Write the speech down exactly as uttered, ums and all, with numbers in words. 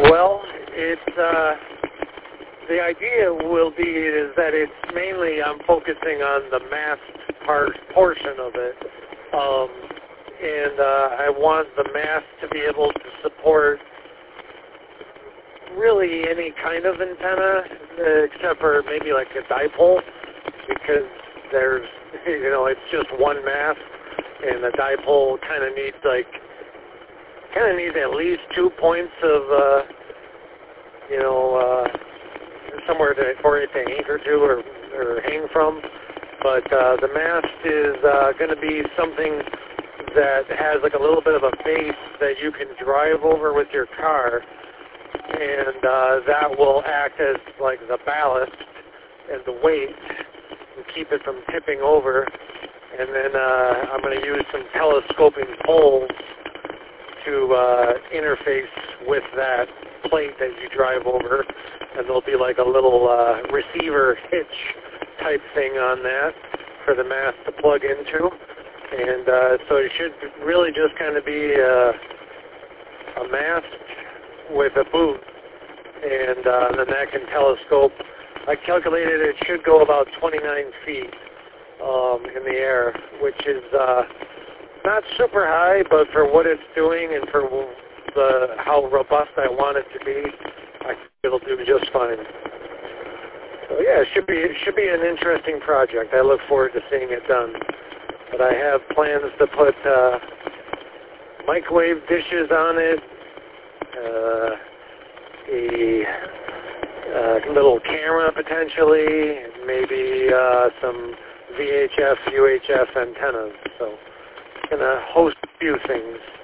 Well, it's uh, the idea will be is that it's mainly I'm focusing on the mast part portion of it, um, and uh, I want the mast to be able to support really any kind of antenna, uh, except for maybe like a dipole, because there's you know it's just one mast, and the dipole kind of needs like kind of needs at least two points of uh, you know. Uh, somewhere to, for it to anchor to or, or hang from. But uh, the mast is uh, going to be something that has like a little bit of a base that you can drive over with your car, and uh, that will act as like the ballast and the weight and keep it from tipping over. And then uh, I'm going to use some telescoping poles to uh, interface with that plate that you drive over, and there'll be like a little uh, receiver hitch type thing on that for the mast to plug into. And uh, so it should really just kind of be a, a mast with a boot, and uh, then that can telescope. I calculated it should go about twenty-nine feet um, in the air, which is uh, not super high, but for what it's doing and for the how robust I want it to be, I think it'll do just fine. So yeah, it should be it should be an interesting project. I look forward to seeing it done. But I have plans to put uh, microwave dishes on it, uh, a uh, little camera potentially, and maybe uh, some V H F, U H F antennas. So, gonna host a few things.